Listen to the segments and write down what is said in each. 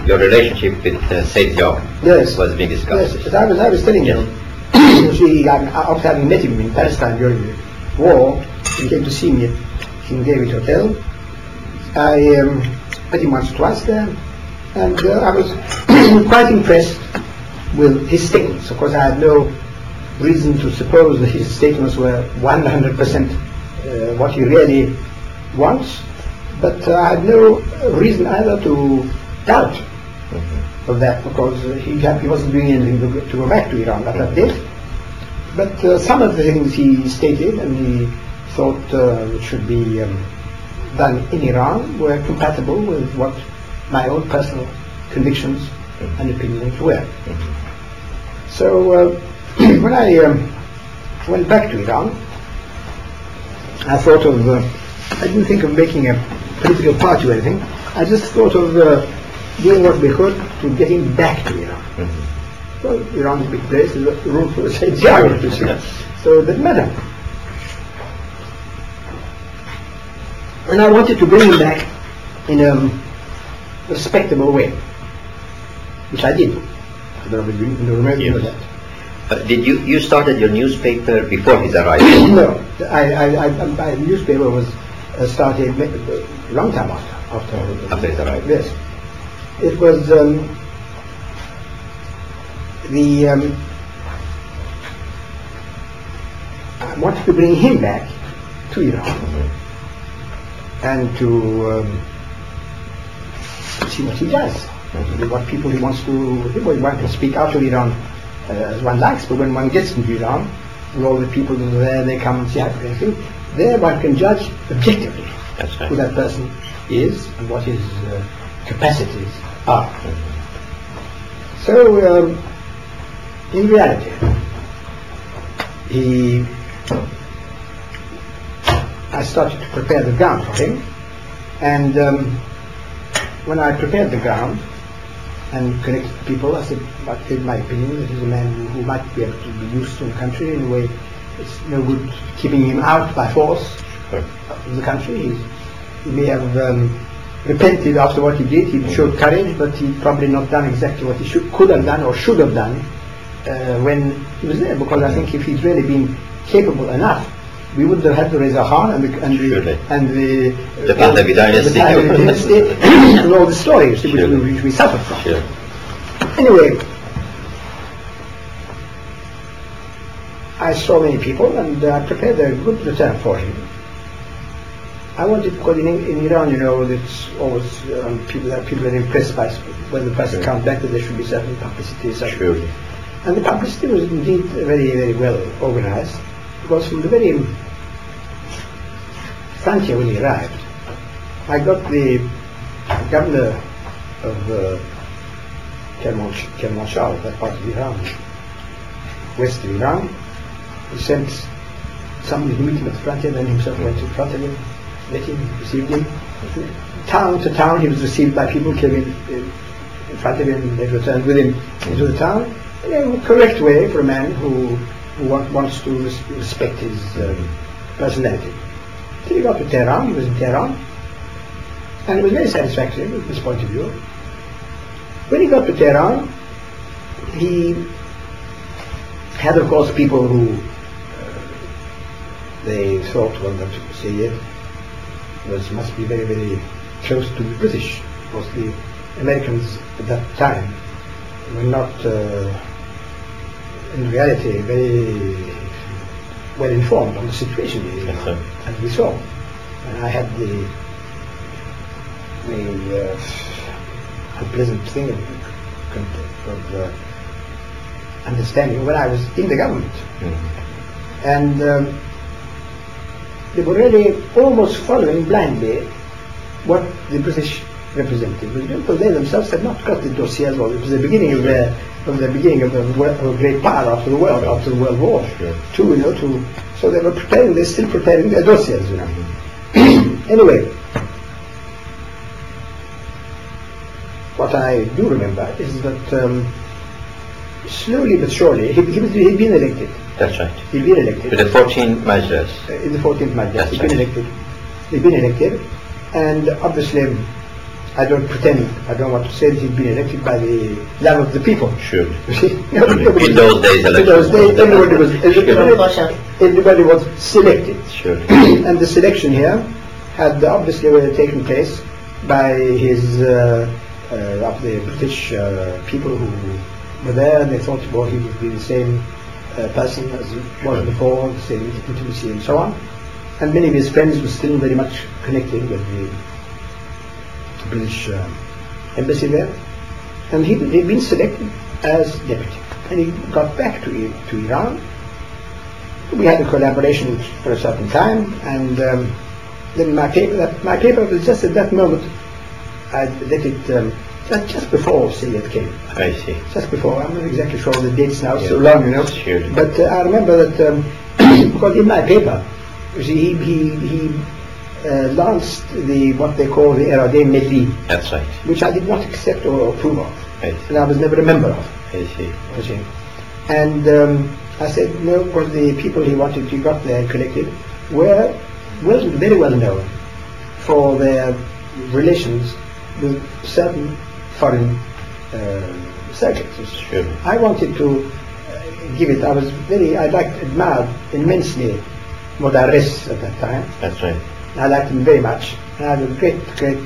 your relationship with Said Job was being discussed. Yes, as I was telling you, after having met him in Palestine during the war, he came to see me at King David Hotel. I met him once or twice there, and I was quite impressed with his statements. Of course, I had no reason to suppose that his statements were 100% what he really wants, but I had no reason either to doubt of that, because he wasn't doing anything to go back to Iran at that date. But some of the things he stated and he thought should be done in Iran were compatible with what my own personal convictions and opinions were. So when I went back to Iran, I thought of, I didn't think of making a political party or anything. I just thought of doing what we could to get him back to Iran. Well, Iran is a big place, there's room for a Said Job, so it doesn't matter. And I wanted to bring him back in a respectable way, which I did. I don't know if you remember that. Did you started your newspaper before his arrival? No, my newspaper was started a long time after his arrival. Yes, it was I wanted to bring him back to Iran and to see what he does, what people he wants to. One can speak out of Iran as one likes, but when one gets into Iran, and all the people that are there, they come and see everything. There one can judge objectively who that person is and what his capacities are. So, in reality, I started to prepare the ground for him, and when I prepared the ground and connected people, I said, in my opinion, that he's a man who might be able to be used to the country in a way. It's no good keeping him out by force of the country. He may have repented after what he did. He showed courage, but he'd probably not done exactly what he could have done or should have done when he was there. Because I think if he'd really been capable enough, we wouldn't have had the Reza Khan and the Pahlavi dynasty and all the stories which we suffered from. Anyway, I saw many people and I prepared a good return for him. I wanted, because in Iran, you know, it's always people are impressed by when the person comes back that there should be certain publicity. And the publicity was indeed very, very well organized, because from the very frontier when he arrived, I got the governor of Kermanshah, that part of Iran, west of Iran. He sent somebody to meet him at the frontier, then himself went to the front of him, met him, received him. Town to town he was received by people, came in front of him, they returned with him into the town, in a correct way for a man who wants to respect his personality. Till he got to Tehran, he was in Tehran, and it was very satisfactory from this point of view. When he got to Tehran, he had, of course, people who they thought, well, that Sayyid must be very, very close to the British. Of course, the Americans at that time were not, in reality, very well informed on the situation in Iran, as we saw. And I had the unpleasant thing of understanding when I was in the government. And they were really almost following blindly what the British representatives were doing, because they themselves had not got the dossiers. Well, it was the beginning of a great power after the World War. So they were preparing. They're still preparing their dossiers, you know. Anyway, what I do remember is that slowly but surely he'd been elected. That's right. He'd been elected. To the 14th Majlis. In the 14th Majlis, That's he'd been elected. He'd been elected, and obviously I don't pretend, I don't want to say that he'd been elected by the love of the people. Sure. In those days, everybody was selected. Sure. And the selection here had obviously taken place by his of the British people who were there, and they thought, well, he would be the same person as he was before, the same intimacy and so on. And many of his friends were still very much connected with the British embassy there. And he'd been selected as deputy. And he got back to Iran. We had a collaboration for a certain time, and then my paper was just at that moment, I let it just before Syed came. I see. Just before. I'm not exactly sure of the dates now, so long, Sure. But I remember that because in my paper, you see, he launched what they call the Iradeh Milli. That's right. Which I did not accept or approve of. I see. And I was never a member of. I see. And I said no, because the people he got there and collected were very well known for their relations with certain foreign circuits. Sure. I wanted to give it. I admired immensely Modarres at that time. That's right. I liked him very much. I had a great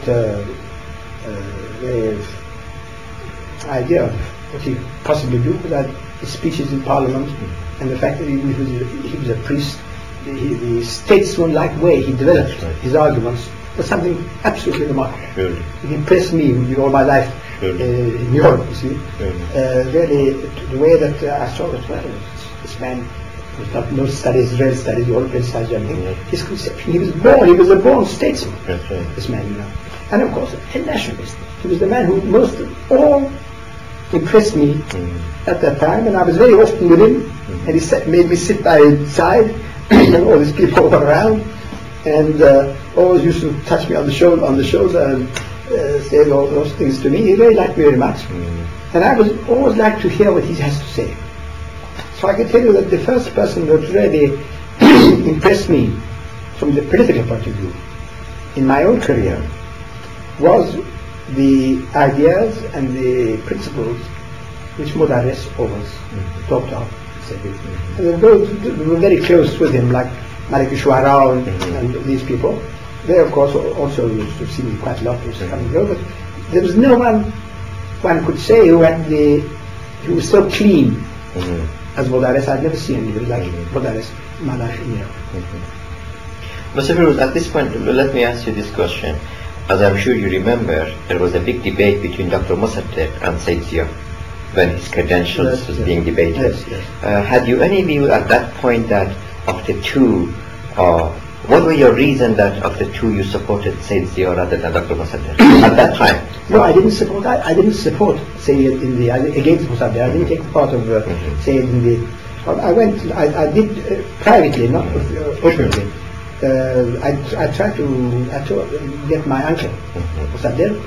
idea of what he could possibly do with that, his speeches in Parliament, and the fact that he was a priest, the statesman-like way he developed his arguments was something absolutely remarkable. Sure. It impressed me all my life in Europe, you see. Really, the way that I saw it, well, this man was not no studies, real studies, European studies, anything. His conception, he was a born statesman. That's right. This man, and of course, a nationalist. He was the man who most of all impressed me at that time, and I was very often with him, and he made me sit by his side, and all these people were around, and always used to touch me on the shoulder, and say all those things to me. He really liked me very much, and I was always like to hear what he has to say. So I can tell you that the first person that really impressed me from the political point of view in my own career was the ideas and the principles which Modarres always talked of. And those who were very close with him, like Malik Shuara and these people, they of course also used to see me quite a lot, used to come and go, but there was no one could say who was so clean as Modarres. I'd never seen anybody like Modarres, Malach in Europe. Mr. Firuz, at this point, let me ask you this question. As I'm sure you remember, there was a big debate between Dr. Mossadegh and Said Zia when his credentials was being debated. Had you any view at that point that of the two, what were your reason that of the two you supported Said Zia rather than Dr. Mossadegh at that time? No, I didn't support Sayyid against Mossadegh. I didn't take part of Sayyid in the. I did privately, not openly. I tried to get my uncle Mossadegh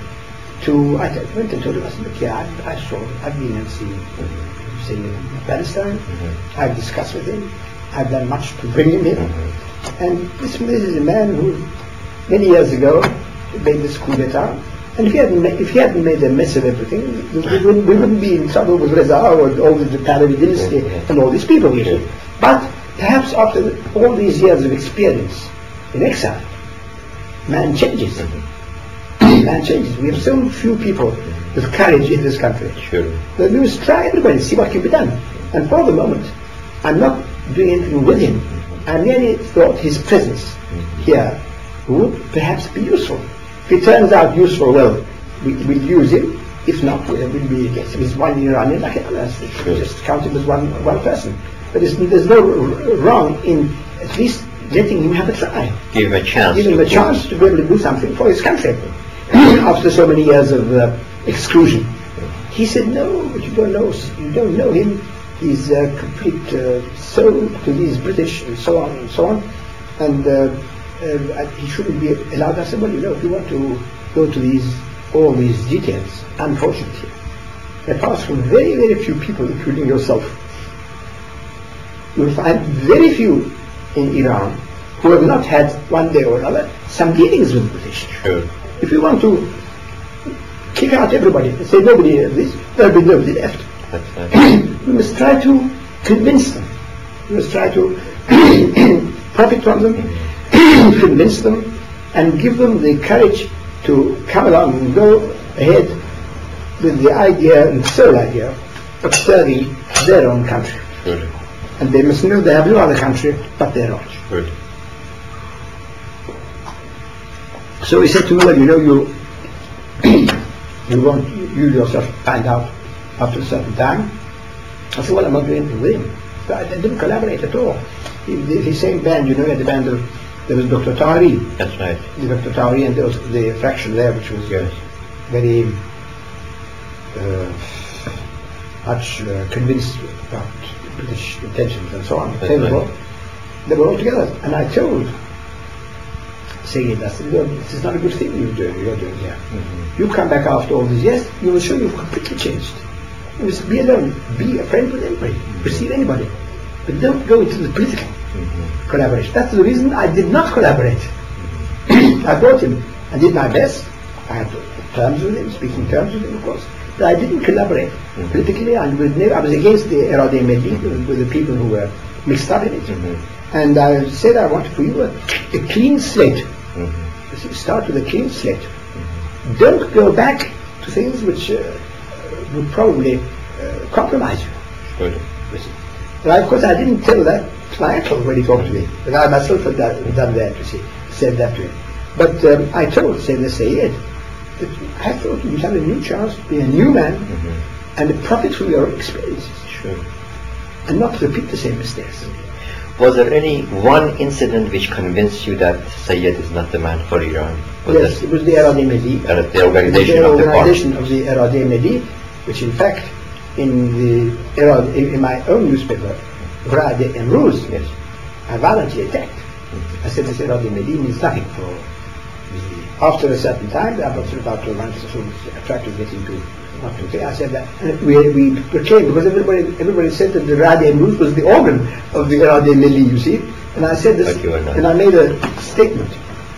I went and told him, I said, look, I've been and seen Palestine. I've discussed with him. I've done much to bring him here. And this is a man who many years ago made this coup d'etat. And if he hadn't made a mess of everything, we wouldn't be in trouble with Reza or all the Pahlavi dynasty and all these people. But perhaps after all these years of experience in exile, man changes. Man changes. We have so few people with courage in this country. Sure. That we must try everybody, see what can be done. And for the moment, I'm not doing anything with him. I merely thought his presence here would perhaps be useful. If he turns out useful, well, we'll use him. If not, we'll be against him. He's one Iranian like anyone else. Just count him as one person. But there's no wrong in at least letting him have a try. Give him a chance. Give him a chance to be able to do something for his country after so many years of exclusion. He said, no, but you don't know him. He's a complete soul to these British and so on and so on. And he shouldn't be allowed. I said, well, if you want to go to all these details, unfortunately, apart from very, very few people, including yourself, you'll find very few in Iran who have not had one day or another some dealings with the British. Sure. If you want to kick out everybody and say nobody this, there'll be nobody left. That's right. We must try to convince them. We must try to profit from them, convince them, and give them the courage to come along and go ahead with the idea and the sole idea of serving their own country. Good. And they must know they have no other country but their own. Good. So he said to me, well, you know, you yourself find out after a certain time. I said, well, I'm not doing anything with him. So I didn't collaborate at all. The same band, you know, had the band of, there was Dr. Tari. That's right. Dr. Tari, and there was the fraction there, which was very much convinced about British intentions and so on. They were all together. And I told Sayyid, I said, no, this is not a good thing you're doing here. You come back after all these years, you will show you've completely changed. You must be alone, be a friend with anybody, receive anybody. But don't go into the political collaboration. That's the reason I did not collaborate. I brought him, I did my best. I had terms with him, speaking terms with him, of course. But I didn't collaborate politically. I was against the Irade Milli, with the people who were mixed up in it. And I said I wanted for you a clean slate. Start with a clean slate. Don't go back to things which would probably compromise you. Good. But of course I didn't tell that to my uncle when he talked to me. But I myself had done that, you see, said that to him. But I told Sayyid that I thought you have a new chance to be a new man and to profit from your experiences. Sure. And not repeat the same mistakes. Was there any one incident which convinced you that Sayyid is not the man for Iran? Yes, it was the Irade Milli. The organization of the party. organization of the Irade Milli, which in fact, in my own newspaper, Vrade Emruz, I violently attacked. I said this Irade Milli means nothing for me. After a certain time, about 2 months, I tried to get into not to say. I said that we proclaimed, because everybody said that the Irade Emruz was the organ of the Irade Milli, you see. And I said this, and I made a statement.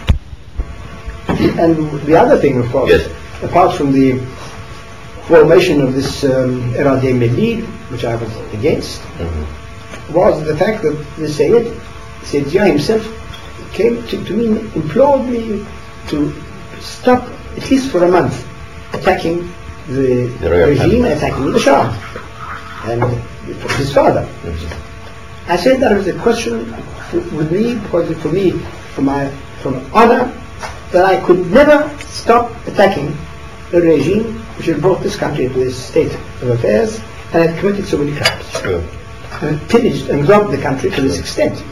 And the other thing, of course, apart from the formation of this Irade Milli, which I was against, was the fact that the Sayyid Zia himself came to me, implored me to stop, at least for a month, attacking the regime, attacking the Shah and his father. I said that was a question with me, because for me, from honor, that I could never stop attacking the regime which had brought this country into this state of affairs and had committed so many crimes. Sure. And had pillaged and robbed the country to this extent.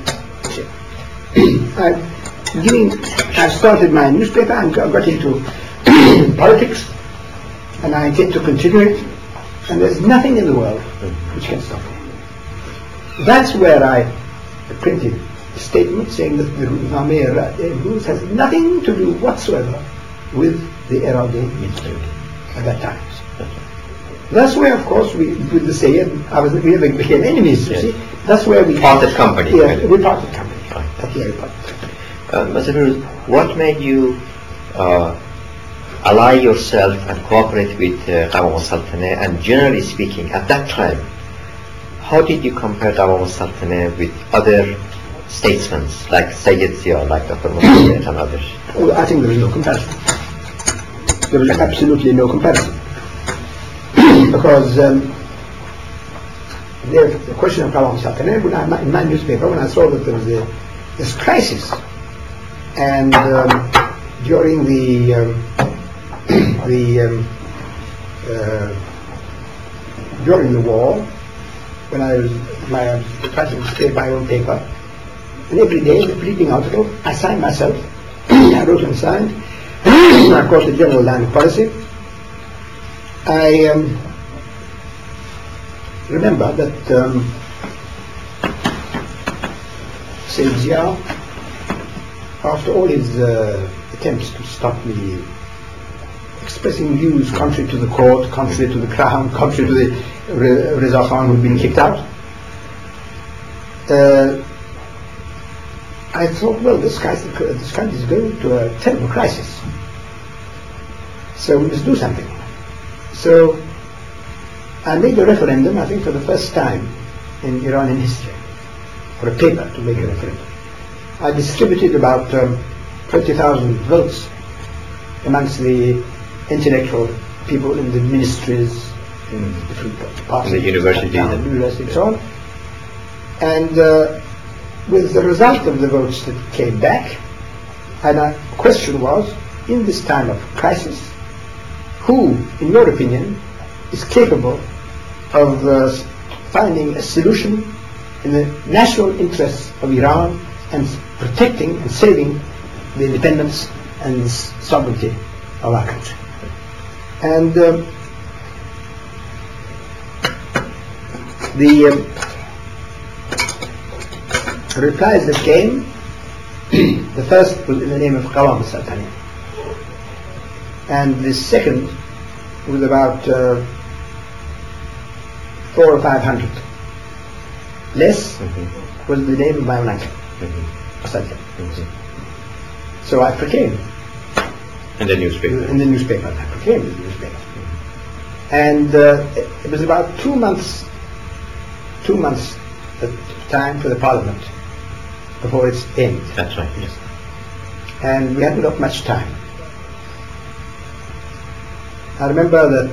I've started my newspaper and got into politics, and I intend to continue it, and there's nothing in the world which can stop me. That's where I printed a statement saying that the Nameh Emruz has nothing to do whatsoever with the Irade Milli at that time. That's where, of course, with the Sayyid, we became enemies, you see. That's where we parted company. Yeah, we parted company. Mr. Firuz, what made you ally yourself and cooperate with Qawam al-Saltaneh, and generally speaking, at that time, how did you compare Qawam al-Saltaneh with other statesmen like Sayyid Zia, like Dr. Mossadegh and others? Well, I think there is no comparison. There is absolutely no comparison. Because the question of Qawam al-Saltaneh, in my newspaper, when I saw that there was this crisis, and during during the war, when I was trying to state my own paper, and every day in the bleeding article, I signed myself. I wrote and signed. Of course, the general line of policy. I remember that Sayyid Zia, after all his attempts to stop me expressing views contrary to the court, contrary to the crown, contrary to the Reza Khan who had been kicked out, I thought, well, this country is going to a terrible crisis, so we must do something. So I made a referendum, I think for the first time in Iranian history, for a paper to make a referendum. I distributed about 20,000 votes amongst the intellectual people in the ministries, in different parts in the universities and so on. And with the result of the votes that came back, and the question was, in this time of crisis, who, in your opinion, is capable of finding a solution in the national interests of Iran and protecting and saving the independence and sovereignty of our country? And the replies that came, the first was in the name of Qawam Sultani, and the second was about 400 or 500 less, was the name of my own uncle, So I proclaimed in the newspaper. I proclaimed in the newspaper. And it was about 2 months at time for the Parliament before its end. That's right, yes. And we hadn't got much time. I remember that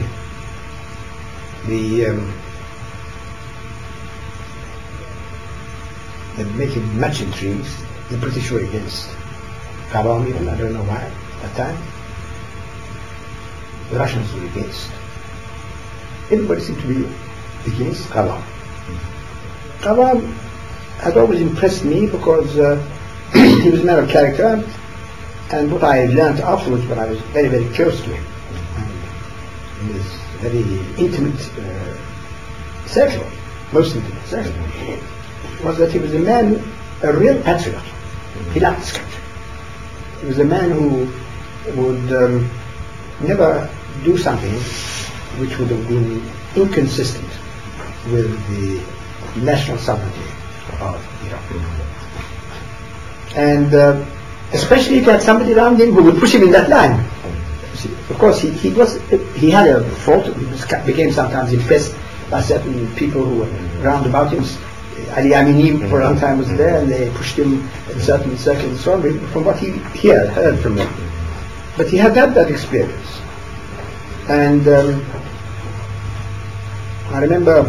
they're making much intrigues. The British were against Qawam even, I don't know why at that time. The Russians were against. Everybody seemed to be against Qawam. Qawam had always impressed me because he was a man of character, and what I learned afterwards when I was very, very close to him, in his very intimate circle, most intimate circle, was that he was a man, a real patriot. He loved his country. He was a man who would never do something which would have been inconsistent with the national sovereignty of Iran. And especially if he had somebody around him who would push him in that line. Of course, he had a fault. He became sometimes impressed by certain people who were round about him. Ali Amini for a long time was there, and they pushed him in certain circles and so on, from what he heard from them. But he had had that experience. And I remember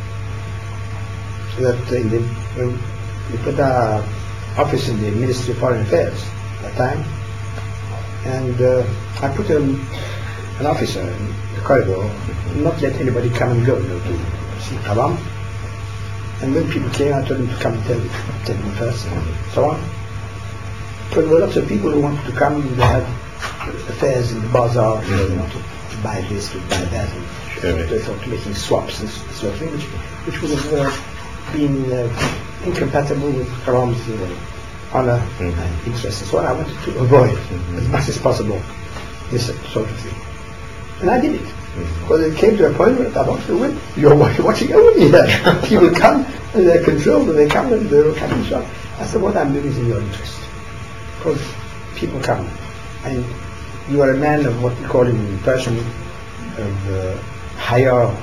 that when we put our office in the Ministry of Foreign Affairs at that time, and I put an officer in the corridor, not let anybody come and go, to see Qawam. And when people came, I told them to come and tell them first, and so on. But there were lots of people who wanted to come. They had affairs in the bazaar, they wanted to buy this, to buy that, and they thought making swaps and sort of thing, which would have been incompatible with Qawam's honor and interest and so on. I wanted to avoid as much as possible this sort of thing. And I did it. Because it came to a point where I wanted to win. You're watching over me here. People come and they're controlled, and they come and they're coming short. I said, what I'm doing is in your interest. Because people come, and you are a man of what we call in Persian of haya.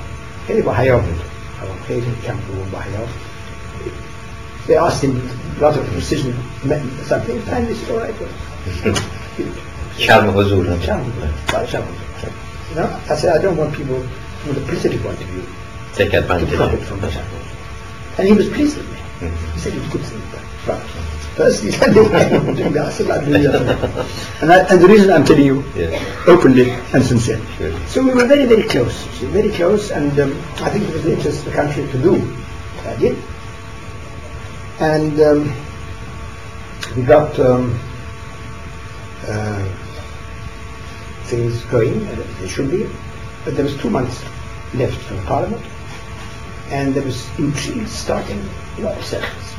They asked him a lot of precision, something, and he said, all right. You know, I said, I don't want people from the political point of view take advantage to profit from that. And he was pleased with me. He said it was good thing. But first he said, I said, I'm doing that. And the reason I'm telling you openly and sincerely. So we were very, very close. Very close, and I think it was the interest of the country to do what I did. And we got things going, as they should be, but there was 2 months left for the Parliament, and there was intrigue starting in all circles.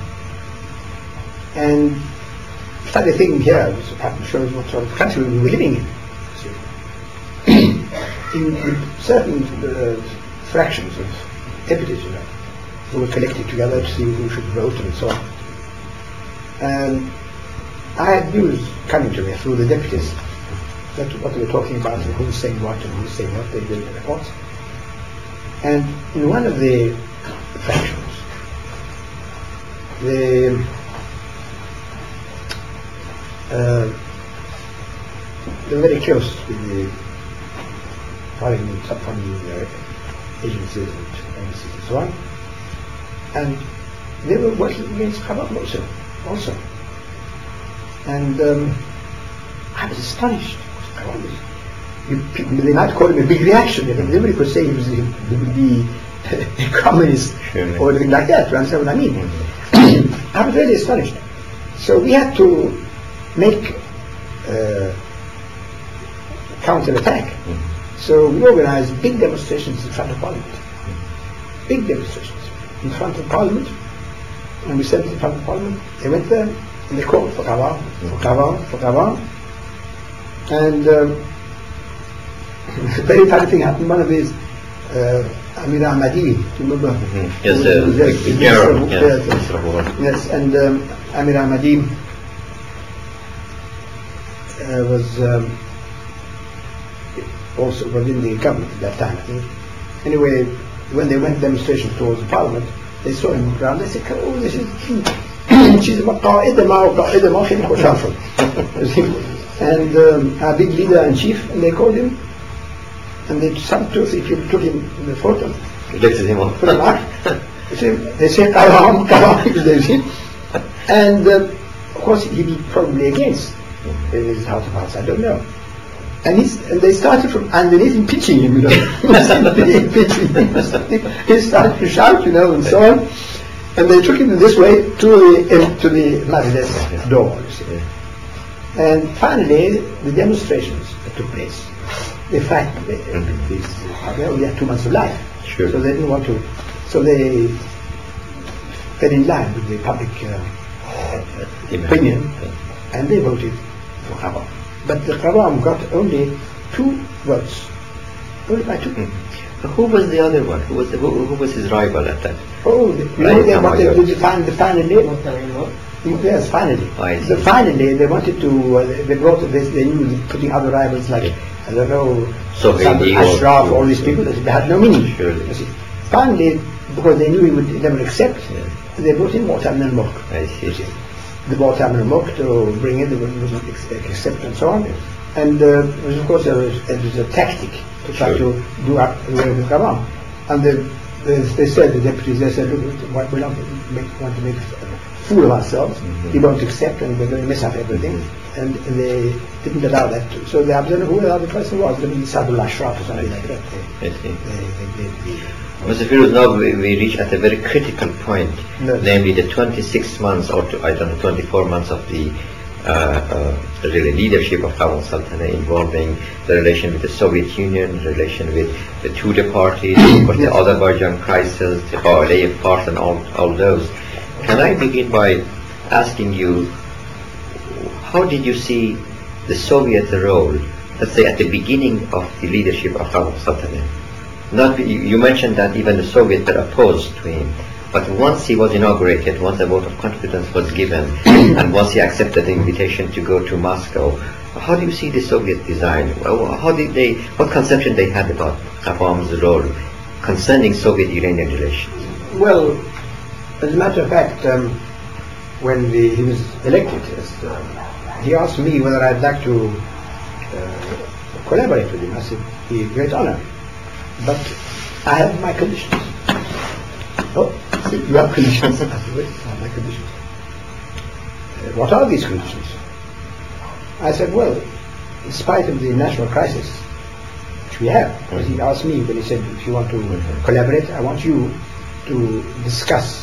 And started thinking here, this shows what sort of country we were living in. In certain fractions of deputies, who were collected together to see who should vote and so on. And I had news coming to me through the deputies That's what they were talking about, and who's saying what and who's saying what. They did the reports. And in one of the factions, they were very close with the foreign agencies and embassies and so on. And they were working against Khabab also. And I was astonished. They might call him a big reactionary. Nobody could say he would be a communist or anything like that. You understand what I mean? I was really astonished. So we had to make counter-attack. So we organized big demonstrations in front of Parliament. Big demonstrations in front of Parliament. And we sent it in front of Parliament. They went there and they called for Khabab. And a very funny thing happened. One of these, Amir Ahmadi, do you remember? Yes, yes, and Amir Ahmadi was also within the government at that time, I think. Anyway, when they went demonstrations towards the Parliament, they saw him on the ground. They said, "Oh, this is she's and our big leader and chief, and they called him, and they some 2 or 3 people took him in the photo. Lifted him up. They said, "Kalam." And of course, he'd be probably against his House of House. I don't know. And they started from underneath and pitching him, you know. He started to shout, you know, and so on. And they took him this way to the Majlis door, you see. And finally, the demonstrations that took place, they frightened they only had 2 months of life. Sure. So they didn't want to, so they fell in line with the public opinion, and they voted for Khabab. But the Khabab got only 2 votes, only by 2. Who was the other one? Who was his rival at that? Oh, you know what they did finally? Yes, finally. So finally, they wanted to. They brought this. They knew putting other rivals like I don't know, Ashraf, all these people. They had no meaning. Surely. Finally, because they knew he would never accept, they brought in Mu'tamin al-Mulk. I see. The Mu'tamin al-Mulk to bring in, they would not accept and so on. And of course, it was a tactic to try to do up away with Khabab. And they said, the deputies, they said, look, we don't want to make a fool of ourselves. We won't accept, and we're going to mess up everything. And they didn't allow that. So they observed who the other person was. Maybe Sadullah Ashraf or something like that. Mr. Firuz, now we reach at a very critical point, namely the 26 months or 24 months of the really leadership of Khabab Sultanate, involving the relation with the Soviet Union, the relation with the Tudeh parties, the Azerbaijan crisis, the Aliyev part, and all those. Can I begin by asking you, how did you see the Soviet role, let's say at the beginning of the leadership of Khabab Sultanate? You mentioned that even the Soviets were opposed to him, but once he was inaugurated, once a vote of confidence was given, and once he accepted the invitation to go to Moscow, how do you see the Soviet design? What conception they had about Khabab's role concerning Soviet-Iranian relations? Well, as a matter of fact, when he was elected, he asked me whether I'd like to collaborate with him. I said, it'd be a great honor, but I have my conditions. Oh, you have conditions? I said, wait, I have my conditions. What are these conditions? I said, well, in spite of the national crisis which we have, because he asked me when he said, if you want to collaborate, I want you to discuss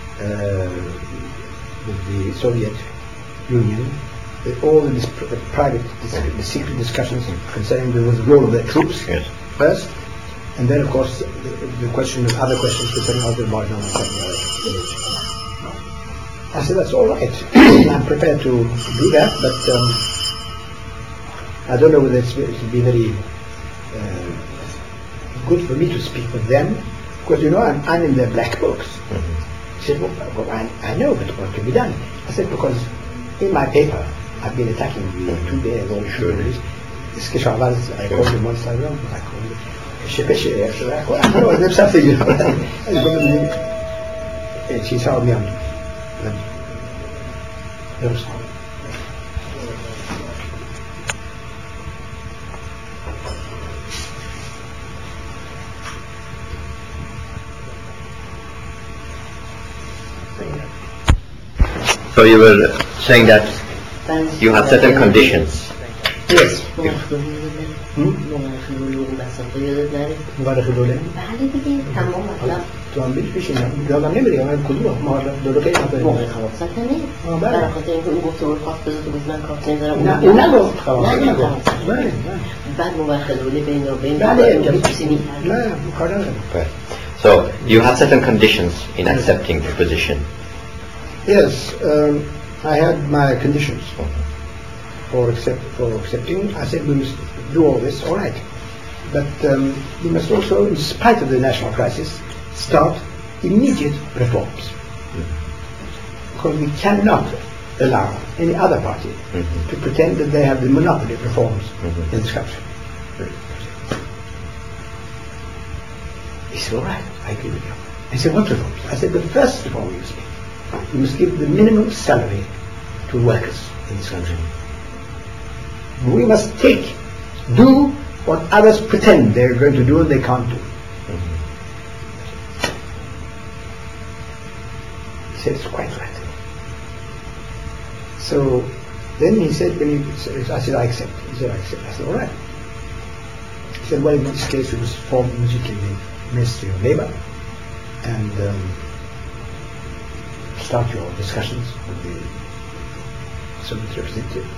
with the Soviet Union all the private, the secret discussions concerning the role of the troops first, and then of course the question of other questions concerning Azerbaijan and something like that. I said, that's all right. I'm prepared to do that, but I don't know whether it would be very good for me to speak with them, because you know I'm in their black books. He said, well, I know, but what can be done? I said, because in my paper I've been attacking the Tudeh and all the It's Keshavaz, I called him once, I don't know, I called him Shepeche, I don't know, there's something, you know. And she saw me on there was one. So you were saying that you had certain conditions. Yes. مبارك الدولة. توام بيش بيش إنه جانا نمري أنا كلوا ما دولة كي ما تقول. خلاص كني. أنا كنت نقول تقول خاص بس بزمان كاتين زرا. لا خلاص. بعد مبارك الدولة بينه وبين. لا مقارنة. So you had certain conditions in accepting the position. Yes, I had my conditions for accepting. I said we must do all this, all right. But we must also, in spite of the national crisis, start immediate reforms. Because we cannot allow any other party to pretend that they have the monopoly of reforms in this country. He said, all right, I agree with you. I said, what reforms? I said, the first reform we must give the minimum salary to workers in this country. We must do what others pretend they're going to do and they can't do. He said, it's quite right. So then he said, I said, I accept. He said, I accept. I said, all right. He said, well, in this case, we must form immediately the Ministry of Labour and start your discussions with the Soviet representative.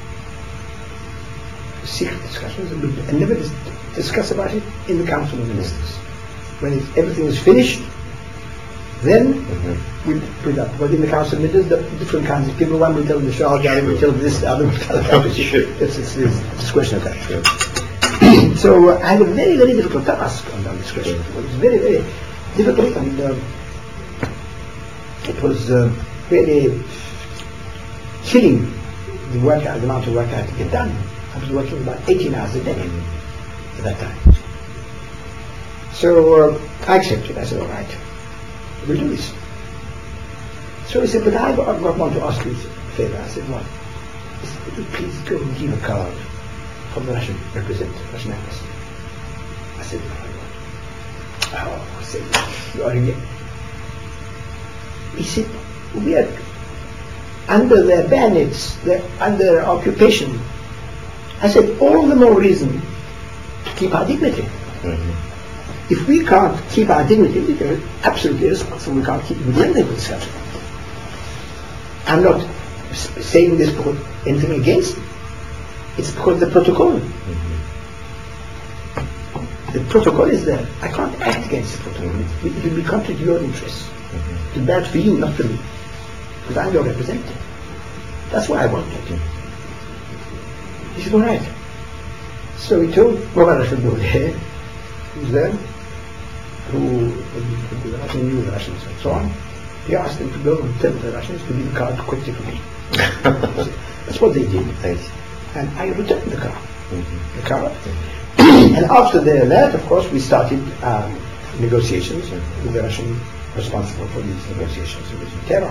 Secret discussions and never discuss about it in the Council of Ministers. When everything is finished, then we'll put it up. But in the Council of Ministers, the different kinds of people, one will tell the Shah, the other will tell this, the other will tell that. It's discretion of that. So I had a very, very difficult task on this question. It was very, very difficult, and it was really killing the amount of work I had to get done. I was working about 18 hours a day at that time. So I accepted. I said, all right, we'll do this. So he said, but I want to ask you a favor. I said, what? He said, would you please go and give a card from the Russian representative, Russian embassy? I said, no, I won't. Oh, I said, you are again. He said, we are under their bayonets, they're under occupation. I said, all the more reason to keep our dignity. If we can't keep our dignity, we are absolutely responsible. We can't keep anything with this country. I'm not saying this because anything against it. It's because the protocol. The protocol is there. I can't act against the protocol. It will be contrary to your interests. It will be bad for you, not for me. Because I'm your representative. That's why I want that. He said, all right. So he told Mubarak al-Dawleh, who was there, who knew the Russians and so on. He asked them to go and tell the Russians to give the card quickly for me. That's what they did. And I returned the card. And after that, of course, we started negotiations with the Russian responsible for these negotiations with terror.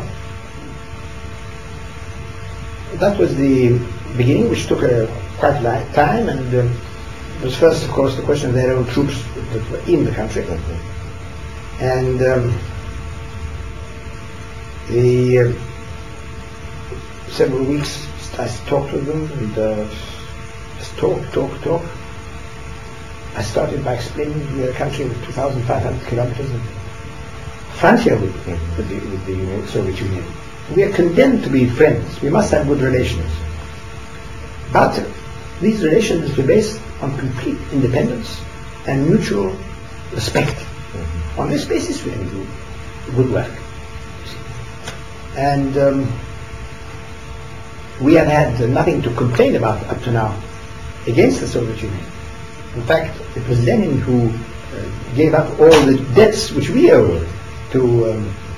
That was the beginning, which took quite a long time, and it was first, of course, the question of their own troops that were in the country. And several weeks I talked with them, and just talk. I started by explaining the country with 2,500 kilometers of frontier with the Soviet Union. We are condemned to be friends. We must have good relations. But these relations must be based on complete independence and mutual respect. On this basis we can do good work. And we have had nothing to complain about up to now against the Soviet Union. In fact, it was Lenin who gave up all the debts which we owe to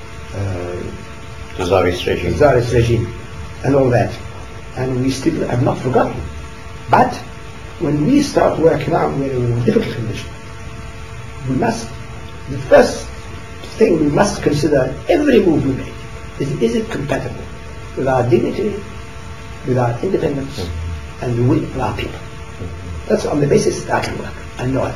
the Tsarist regime. And all that. And we still have not forgotten. But when we start working out, we're in a difficult condition. The first thing we must consider every move we make is it compatible with our dignity, with our independence, and the will of our people. That's on the basis that I can work, and no other.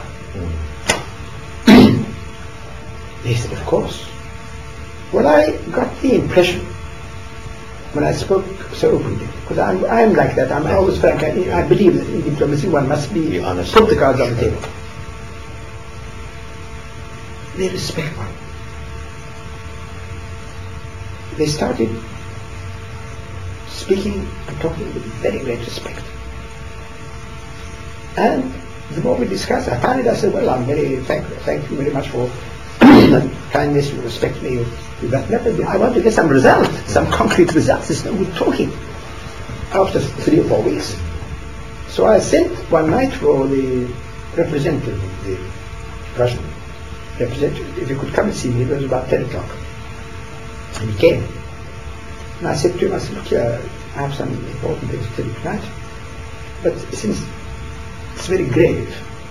They said, of course. Well, I got the impression when I spoke so openly, because I'm like that, I'm always frank, I believe that in diplomacy one must be honest, put the cards on the table. They respect one. They started speaking and talking with very great respect. And the more we discussed, I finally I said, well, I'm very thank you very much for the kindness, you respect me to that level. I want to get some result, some concrete results. It's no good talking after 3 or 4 weeks. So I sent one night for the representative of the Russian representative, if he could come and see me. It was about 10 o'clock. And he came. And I said to him, I said, look, I have some important things to tell you tonight. But since it's very grave,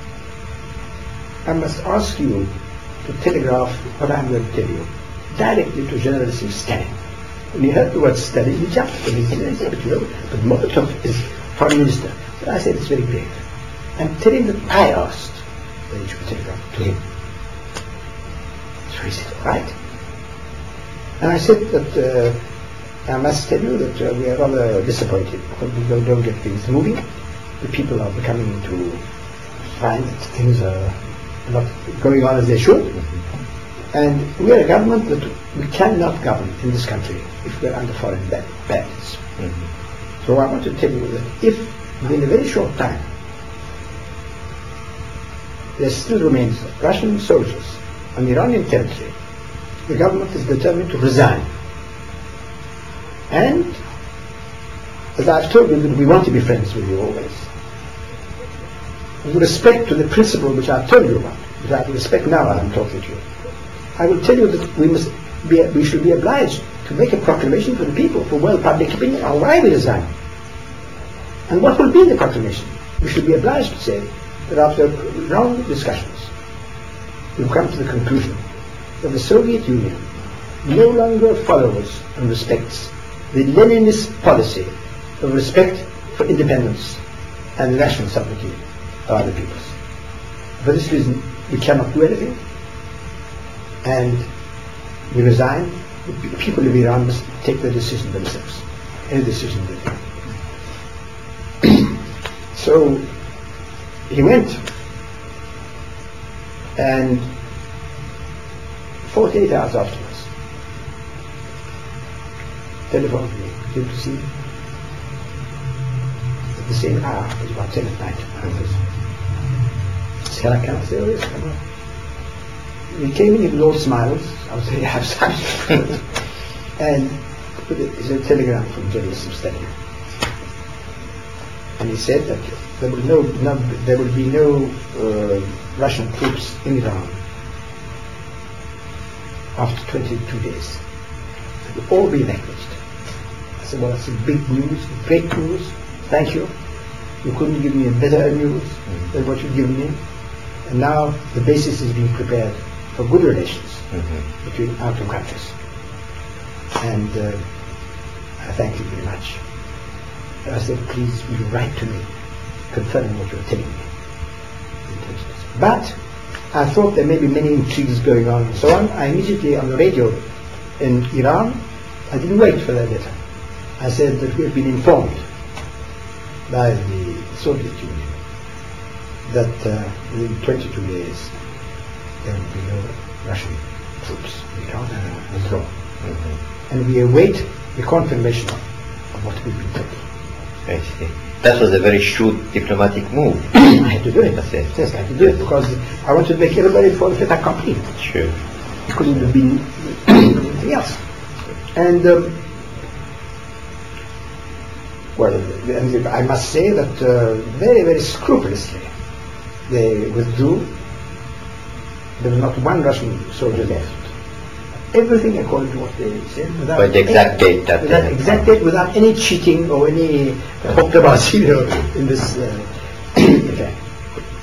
I must ask you to telegraph what I'm going to tell you directly to General Stalin. When he heard the word Stalin, he jumped and he said, but Molotov is foreign minister. So I said, it's very grave. And tell him that I asked that you should telegraph to him. So he said, all right. And I said that I must tell you that we are rather disappointed because we don't get things moving. The people are beginning to find that things are not going on as they should. And we are a government that we cannot govern in this country if we are under foreign bans. So I want to tell you that if within a very short time there still remains Russian soldiers on Iranian territory, the government is determined to resign. And as I've told you that we want to be friends with you always. With respect to the principle which I've told you about, which I respect now as I'm talking to you, I will tell you that we should be obliged to make a proclamation for the people, for world public opinion, on why we resign. And what will be the proclamation? We should be obliged to say that after long discussions, we've come to the conclusion that the Soviet Union no longer follows and respects the Leninist policy of respect for independence and national sovereignty of other peoples. For this reason, we cannot do anything, and we resign. The people of Iran must take the decision themselves, any decision they take. So he went, and 48 hours afterwards, telephoned me, came to see me at the same hour. It was about 10 at night. I said, can I say, oh yes, come on. He came in with all smiles. I was very happy. And it's a telegram from General Stalin. And he said that there will be no Russian troops in Iran after 22 days. It will all be evacuated. I said, well, that's big news, great news. Thank you. You couldn't give me a better news than what you've given me. And now the basis is being prepared for good relations between our two countries. And I thank you very much. I said, please, will you write to me confirming what you're telling me? But I thought there may be many intrigues going on and so on. I immediately, on the radio in Iran, I didn't wait for that letter. I said that we have been informed by the Soviet Union that within 22 days there will be no Russian troops in Iran withdrawn. And we await the confirmation of what we've been told. I see. That was a very shrewd diplomatic move. I had to do it. Yes, I had to do it because I wanted to make everybody for the fait accompli. Sure. It couldn't have been anything else. And well, I must say that very, very scrupulously they withdrew. There was not one Russian soldier left. Everything according to what they said. By the exact date that without exact date, without any cheating or any in this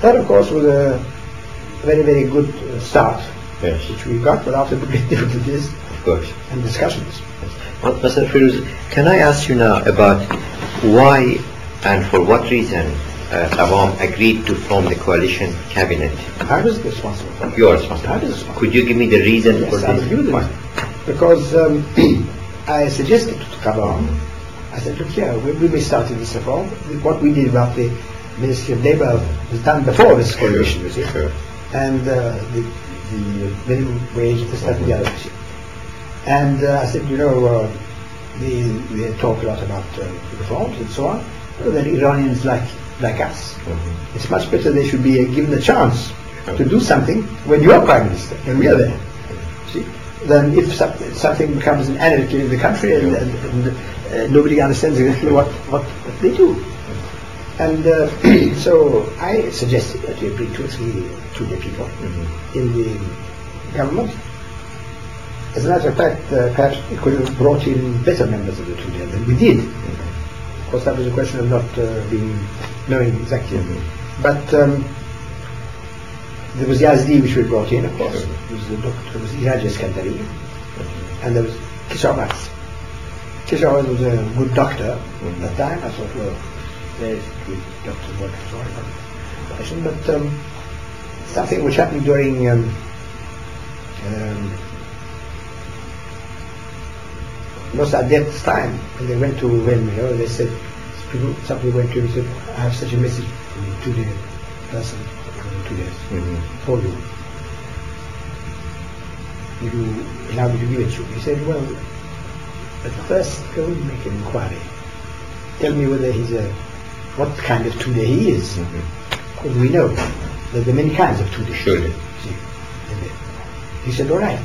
That, of course, was a very, very good start, Yes. which we got, but after great difficulties Of course. and discussions. Well, Mr. Firuz, can I ask you now about why and for what reason Awam agreed to form the coalition cabinet? I was responsible for it. You are responsible. I was responsible. Could you give me the reason for Yes, I will this? give you the Why? reason. Because I suggested to Awam, I said, look here, we may start in this reform. What we did about the Ministry of Labour was done before this coalition, you see. Sure. And the minimum wage, this, that, and the other. And I said, we had talked a lot about reforms and so on. Well, the Iranians like us. Mm-hmm. It's much better they should be given a chance to do something when you are Prime Minister, when we are there. See? Then if something becomes an anarchy in the country and nobody understands exactly what they do. And so I suggested that we bring 2 or 3 Tudeh people in the government. As a matter of fact, perhaps we could have brought in better members of the Tudeh than we did. Of course, that was a question of not knowing exactly. But there was Yazdi, which we brought in, of course. There was Iraj Eskandari, and there was Kishawas. Kishawas was a good doctor at that time. I thought, well, there's good doctors working for it. But something which happened during Mossadegh's time, when they went to him, they said, some people went to him and said, I have such a message to the person in 2 days for you. Will you allow me to give it to you? He said, well, at first go and make an inquiry. Tell me whether he's what kind of Tudeh he is. Because we know that there are many kinds of Tudeh. Sure. He said, all right.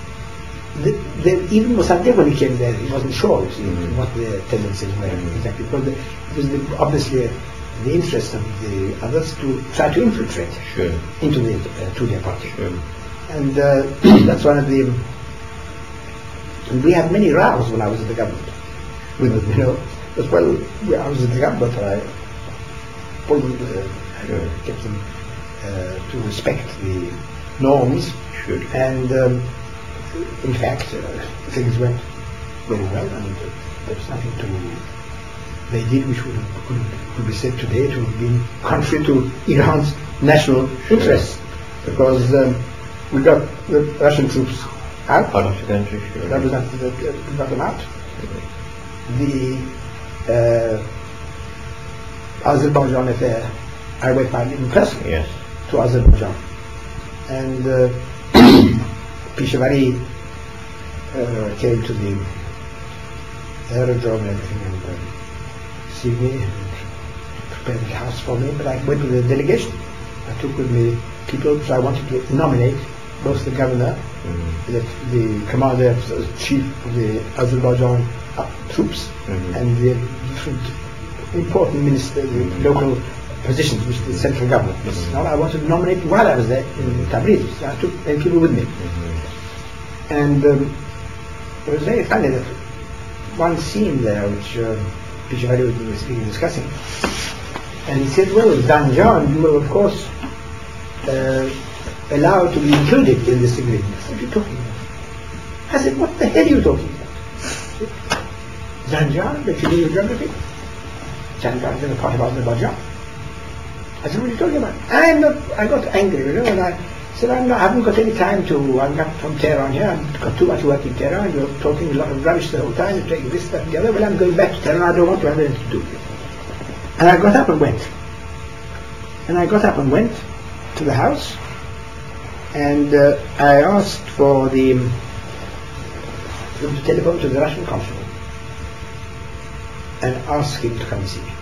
Even Mossadegh, when he came there, he wasn't sure what the tendencies were exactly, because it was obviously the interest of the others to try to infiltrate into the Tudeh party. And that's one of the... And we had many rows when I was in the government with them, As well, I was in the government, I pulled kept them to respect the norms, and in fact, things went very well, and there was nothing they did which could be said today to have been contrary to Iran's national interests, because we got the Russian troops out of the country. That was after we got them out. The Azerbaijan affair, I went by in person to Azerbaijan, and Peshawari came to the aerodrome and everything and see me and prepared the house for me, but I went with a delegation. I took with me people, so I wanted to nominate both the governor, the commander, the chief of the Azerbaijan troops, and the different important ministers, the local positions which the central government was. Now I wanted to nominate while I was there in Tabriz. So I took people with me. And it was very funny that one scene there which Peshawari was discussing, and he said, well, Zanjan, you were of course allowed to be included in this agreement. What are you talking about? I said, what the hell are you talking about? Zanjan, that you do geography? Zanjan is a part of Azerbaijan. I said, what are you talking about? I got angry, and I said, I haven't got any time to, I'm not from Tehran here, I've got too much work in Tehran, you're talking a lot of rubbish the whole time, you're taking this, that, and the other, well, I'm going back to Tehran, I don't want to have anything to do with it. And I got up and went. And I got up and went to the house, and I asked for the telephone to the Russian consul and asked him to come and see me.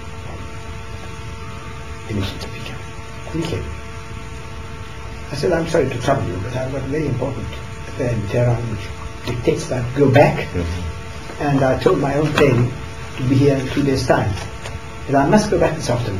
He came. I said, I'm sorry to trouble you, but I've got a very important affair in Tehran which dictates that I go back, and I told my own plane to be here in 2 days' time, and I must go back this afternoon.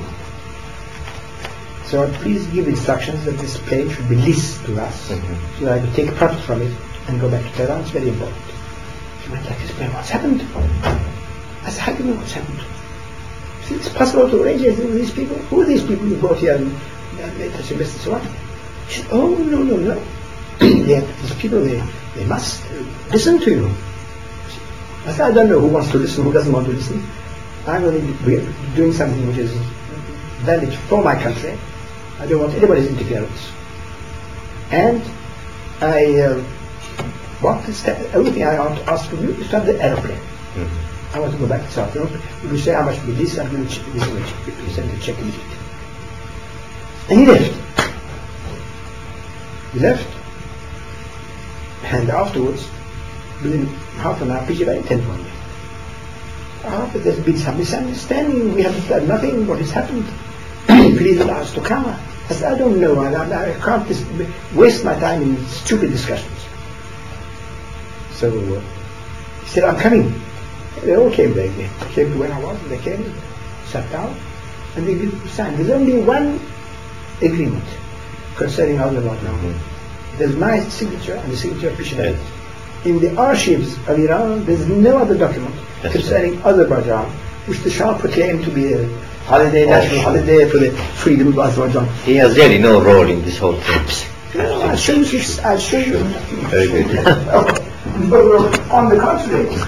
So please give instructions that this plane should be leased to us, so that I could take profit from it and go back to Tehran. It's very important. She went like this, what's happened? I said, how do you know what's happened? See, it's possible to arrange anything with these people? Who are these people you brought here and I said, Mr. Swan. She said, oh, no. Yeah, these people, they must listen to you. I said, I don't know who wants to listen, who doesn't want to listen. I'm going to be doing something which is valid for my country. I don't want anybody's interference. And I want to step, everything I want to ask from you is to have the aeroplane. I want to go back to South Africa. If you say how much will be this, I'm going to check this and check. You send the check immediately. And he left. He left. And afterwards, within half an hour, PGI telephoned me. But there's been some misunderstanding. We haven't done nothing. What has happened? Please allow us to come. I said, I don't know. I can't waste my time in stupid discussions. So he said, I'm coming. They all came back. They came to where I was, and they came, sat down, and they signed. There's only one agreement concerning Azerbaijan. There's my signature and the signature of Peshawar. In the archives of Iran, there's no other document concerning Azerbaijan which the Shah proclaimed to be a holiday, national holiday for the freedom of Azerbaijan. He has really no role in this whole thing. No, I'll show you. Very good. On the contrary.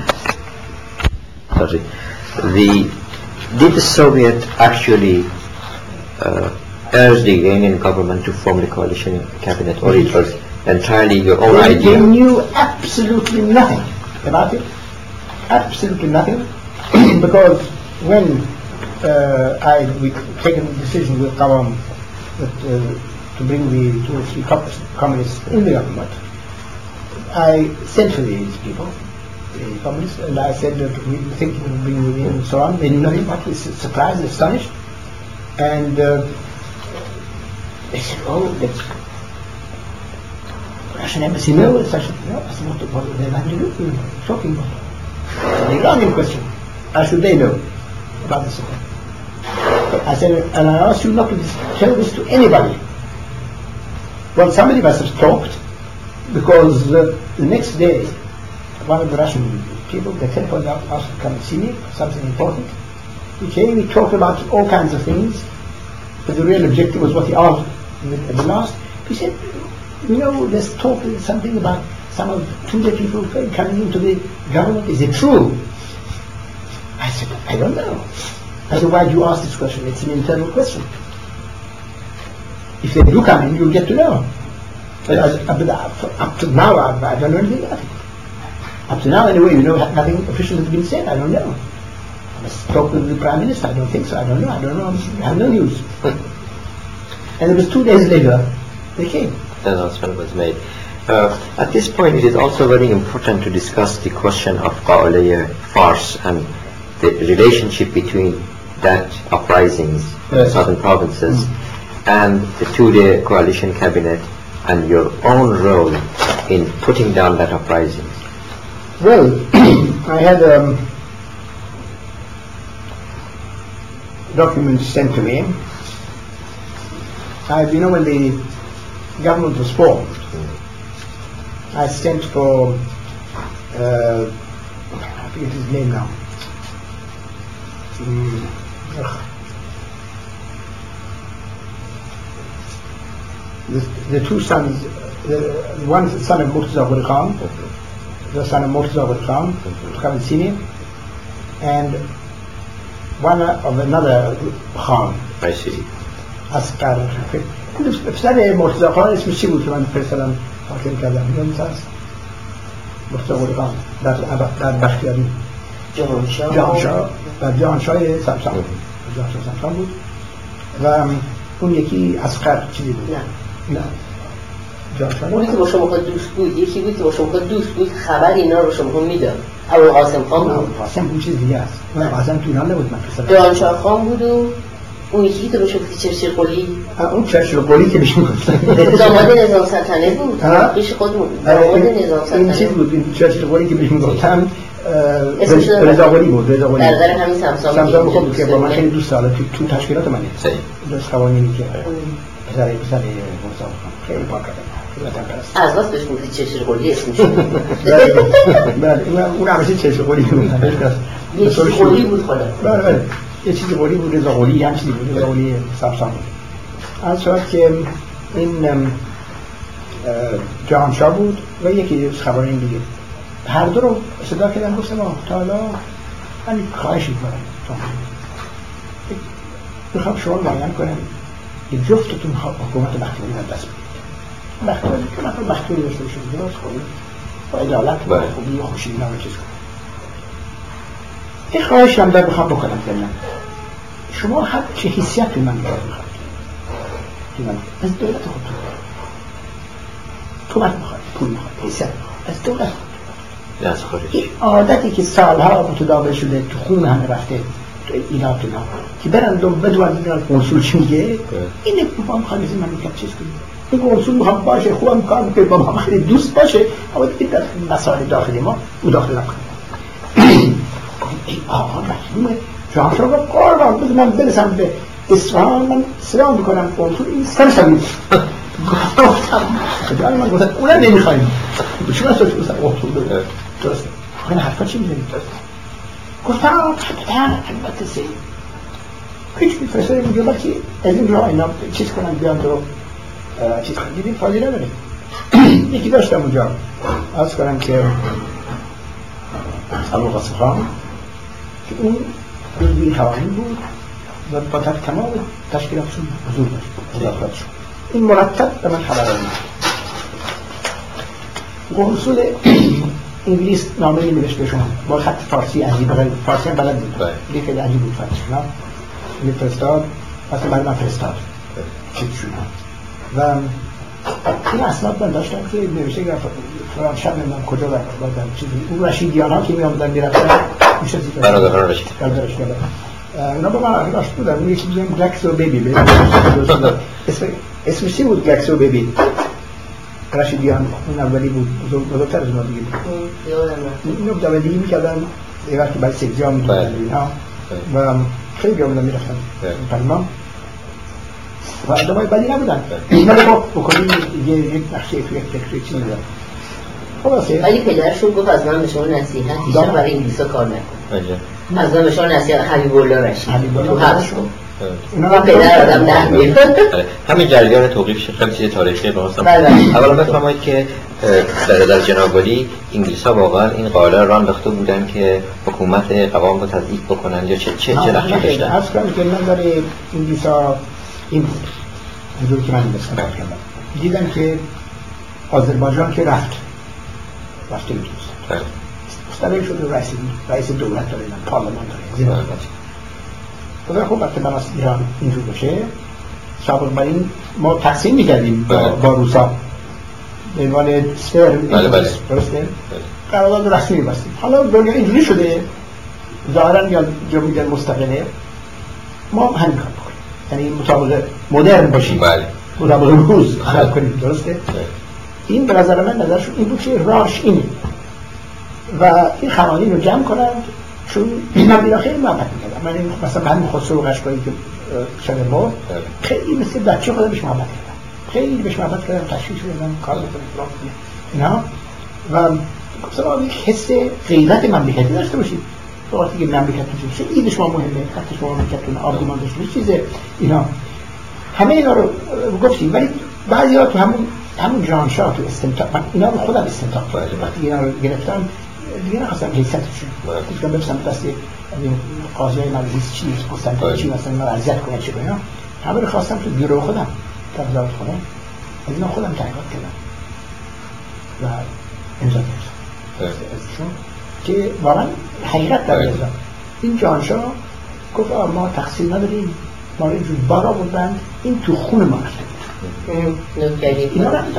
Sorry. Did the Soviet actually urge the Iranian government to form the coalition cabinet, or it was entirely your own idea? They knew absolutely nothing about it. Absolutely nothing. Because when we taken the decision with Kavam to bring the 2 or 3 communists in the government, I sent for these people, the communists, and I said that we were thinking of bringing them in and so on. They knew nothing about it, surprised, astonished. And they said, oh, that's Russian embassy knows. I said, no. I said, what are they having to do with you? Talking about the Iranian question. How should they know about this? I said, and I asked you not to tell this to anybody. Well, somebody must have talked, because the next day, one of the Russian people, they telephoned out, asked to come and see me for something important. He came, we talked about all kinds of things, but the real objective was what he asked at the last. He said, there's talk, something about some of Tudeh people coming into the government. Is it true? I said, I don't know. I said, why do you ask this question? It's an internal question. If they do come in, you'll get to know. But up to now, I don't know anything about it. Up to now, anyway, nothing official has been said. I don't know. I must talk with the Prime Minister. I don't think so. I don't know. I have no news. And it was 2 days later, they came. The announcement was made. At this point, it is also very important to discuss the question of Qa'aliyya Fars and the relationship between that uprisings in the southern provinces and the Tudeh coalition cabinet and your own role in putting down that uprising. Well, I had documents sent to me. When the government was formed, I sent for, I forget his name now. The 2 sons, one is the son of Murtaza Ghori Khan, the son of Murtaza Ghori Khan, to come and see me, and one of another Khan. I see. Askar. Psane Murtaza Khan اسمش چی بود که من فرستادم حاکم کردم؟ میدونید هست؟ Murtaza Ghori Khan در بختیاری. جهانشاه سمسان بود و اون یکی اصغر چیزی بود. نه اونی که با شما دوست بود، یکی بود که با شما دوست بود، خبر اینا رو شما میداد. ابوالقاسم خان بود. قاسم اون چیز دیگه است. اون قاسم تو ایران نبود. جهانشاه خان بود و اون یکی که بهش گفتی چرچیل قلی. اون چرچیل قلی که بهش میگفتن. داماد نظام سلطنه بود. پیش خودمون. داماد نظام سلطنه. این چیز بود. این چرچیل قلی که بهش میگفتن. رضا قلی بود. برادر همین سمسام بود که با من خیلی دوست داره تو تشکیلات منه. درست قوانینی که پسر مصطفی خیلی پاک کرده. از وقت بهش گفتی چرچیل قلی اسمش. بله اون همیشه چرچیل قلی بود. یه چیزی قلی بود خدا. بله یه چیزی قلی بود. رضا قلی هم چیزی بود. رضا قلی سمسام بود. از شد که این جهانشاه بود و یکی از خبرین دیگه، هر دو رو صدا کردن، گفتم تا حالا من خواهشی کنم میخوام شما معین کنم که جفتتون حکومت مخلوقی رو دست بدید. مخلوقی که مثلا مخلوقی داشته باشید درست کنید با عدالت و خوبی و خوشی اینا رو چیز کنید. این خواهش هم در بخوام بکنم فعلا، شما هر چه حیثیت من میخواد از دولت خودتون تومت میخواد، پول میخواد، حیثیت میخواد از دولت از خارج. این عادتی که سالها متداول شده تو خون همه رفته تو اینا که برن بدون دیدن کنسول چی میگه، اینه که ما میخوایم از این مملکت چیز کنیم. این کنسول میخوام باشه، خوبم کار میکنه، با ما خیلی دوست باشه، اما دیگه در مسائل داخلی ما مداخله نکنه. ای آقا مفهومه جهانشاه رو قربان بده من برسم به اصفهان، من سلام میکنم کنسول این سرسمی گفتم خدای من گفتم اونم نمیخوایم چون اصلا گفتم اصول بده درسته این حرفا چی میزنید درسته گفتم البته سه هیچ میفرسته میگه بلکه از این راه اینا چیز کنم بیان رو چیز کنم دیدیم فاضی نداره. یکی داشتم اونجا از کنم که ابوالقاسم خان که اون جزوی قوانین بود و با تمام تشکیلاتشون حضور داشت. این مرتب به من خبر داد. کنسول انگلیس نامه نوشت به شما با خط فارسی عجیب، فارسی هم بلد بود، دیگه خیلی عجیب بود فرشنا میفرستاد، مثلا برای من فرستاد چیزشون و این اسناد من داشتم که نوشته که فران شب نمیدونم کجا بردم چیزی اون رشیدیان ها که میامدن میرفتن میشه زیفر برادران رشید اونا با من آخی داشت بودن، اون یکی بزنیم گلکسو بیبی اسمش چی بود گلکسو بیبی؟ رشیدیان اون اولی بود، بزرگتر از ما دیگه بود. اینو دوندگی میکردن یه وقتی برای سگزی ها میدونن و خیلی بیامدن میرفتن پرمان و آدمای بدی نبودن. اینا رو بکنیم یک نقشه یک تکریه چی میدن. ولی پدرشون گفت از من به شما نصیحت ایشان برای انگلیس ها کار نکن، از من به شما نصیحت حبیب الله رشید تو حبس کن. اینا پدر آدم نهمید. همین جریان توقیفش خیلی چیز تاریخی به هستم. اولا بفرمایید که در جناب ولی انگلیس ها واقعا این قاعده را انداخته بودن که حکومت قوام رو تضعیف بکنن یا چه نقشی داشتن؟ از کنم که من در انگلیس ها این بود اینجور که من بسیار کردم دیدم که آذربایجان که رفته میتونست مستقل شده رئیس دولت داره پارلمان داره زیرا خدا خوب وقتی من از ایران اینجور باشه سابق بر این ما تقسیم میکردیم با روسا به عنوان سفر درسته؟ قرارداد رسمی می‌بستیم. حالا دنیا اینجوری شده ظاهرا یا میگن مستقله ما همین کار بکنیم، یعنی مطابق مدرن باشیم، مطابق روز عمل کنیم درسته؟ این به نظر من نظرشون این بود که راهش اینه و این قوانین رو جمع کنند، چون من بیرا خیلی محبت میکردم. من این مثلا همین خسرو قشقایی که شده ما خیلی مثل بچه خودم بهش محبت کردم، خیلی بهش محبت کردم، تشویش کردم کار بکنم اینا و گفتم یک حس غیرت مملکتی داشته باشید. وقتی که مملکت میشه خیلی به شما مهمه، خط شما مملکتتون آبادمان داشته باشید چیز اینا همه اینا رو گفتیم. ولی بعضی‌ها تو همون جهانشاه تو استمتاع من اینا رو خودم استمتاع کردم. وقتی اینا رو گرفتم دیگه نخواستم حیثیتشون گفتم ببسم دست قاضیای مجلس چیز گفتن چی مثلا اینا اذیت کنه چه کنه، همه رو خواستم تو بیرو خودم در وزارت خونه از اینا خودم تحقیقات کردم و امضا کردم ازشون که واقعا حقیقت در ازا این جهانشاه گفت ما تقصیر نداریم، ما رو اینجور بارا بودند، این تو خون ما رفته اینا رو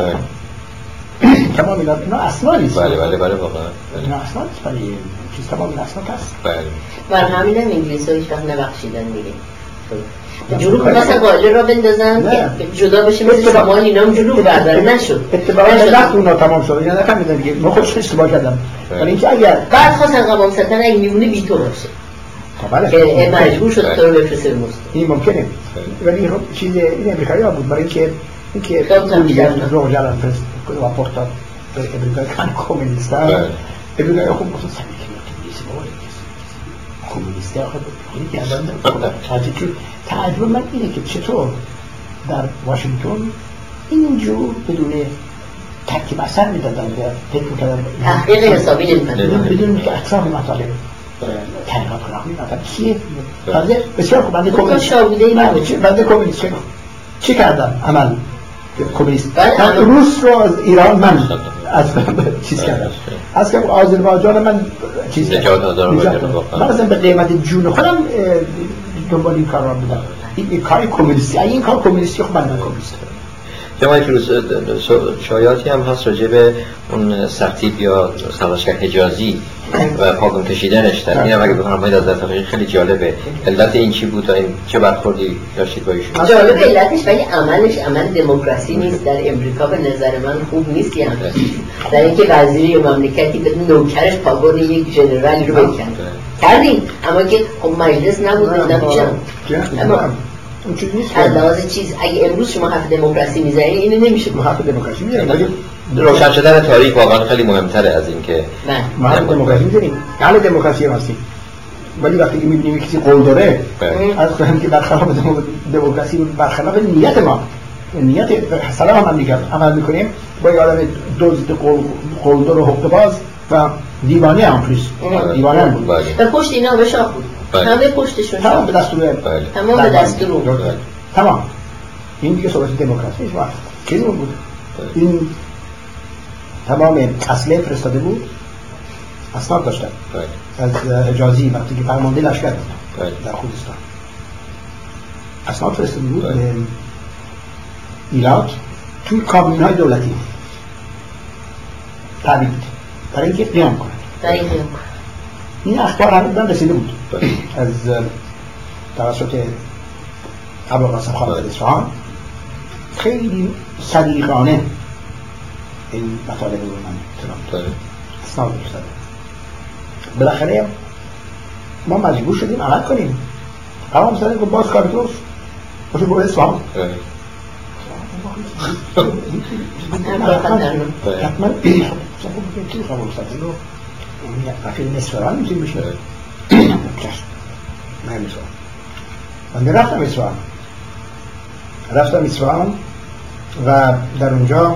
تمام اینا اسنا نیست. بله واقعا اینا اسنا نیست، ولی چیز تمام این اسنا هست. بر همین هم انگلیس ها هیچ وقت نبخشیدن دیگه. جنوب مثلا قائله را بندازن جدا بشه مثل شمال اینا هم جنوب برداره نشد. اتفاقا وقت اونا تمام شد اینا نفهمیدن دیگه. ما خودش اشتباه کردم. ولی اینکه اگر بعد خواستن قوام ستن اگه میمونه بی تو باشه که مجبور شد تو رو بفرسته موست. این ممکنه. ولی چیز این امریکایی ها بود برای اینکه رو جلال فرست و پورتا به امریکایی کان کمونیست ها امریکایی ها خوب گفتن سمی که انگلیسی بابا کمونیست ها خیلی کردن تعجب من اینه که چطور در واشنگتن اینجور بدون ترتیب اثر میدادن فکر میکردن تحقیق حسابی نمیدادن بدون که اطراف مطالب تحقیقات کنم مطالب چیه؟ بسیار خوب بنده کمونیست چی کردن عمل کمونیست روس رو از ایران من از چیز کردم از که آذربایجان من چیز کردم من اصلا به قیمت جون خودم دنبال این کار را بودم این کار کمونیستی این کار کمونیستی خب من کمونیست جمعی فیروز شایعاتی هم هست راجع به اون سرتیپ یا سالشگر حجازی و پاگون کشیدنش در این هم اگه بفرمایید از دفعه خیلی جالبه علت این چی بود و این چه برخوردی داشتید با ایشون؟ جالب علتش ولی عملش عمل دموکراسی نیست در امریکا به نظر من خوب نیست یعنی در اینکه وزیری مملکتی بدون نوکرش پاگون یک ژنرال رو بکن کردیم اما که خب مجلس نبود نمیشم از لحاظ چیز اگه امروز شما حرف دموکراسی میزنید اینو نمیشه حرف دموکراسی میزنید ولی روشن شدن تاریخ واقعا خیلی مهمتره از این که ما حرف دموکراسی میزنیم اهل دموکراسی هستیم ولی وقتی که میبینیم کسی قول داره از خواهیم که برخلاف دموکراسی برخلاف نیت ما نیت سلام هم دیگر عمل میکنیم با یه آدم دزد قلدر و حقوق باز و دیوانه هم پلیس دیوانه هم بود و پشت اینا به شاه بود همه پشتشون تمام به دستور تمام به دستور تمام این دیگه صحبت دموکراسی نیست چیزی بود این تمام اسلحه فرستاده بود اسناد داشتن از حجازی وقتی که فرمانده لشکر در خوزستان اسناد فرستاده بود به ایران توی کابین‌های دولتی تعبید برای اینکه قیام کنند این اخبار هم رسیده بود از توسط ابوالقاسم خان از اصفهان خیلی صدیقانه این مطالب رو من اسناد فرستاده بالاخره ما مجبور شدیم عمل کنیم تمام سر که باز کار درست باشه برای اصفهان حتما کی قبول سازی رو وقتی اصفهان میتونیم بشه من رفتم اصفهان و در اونجا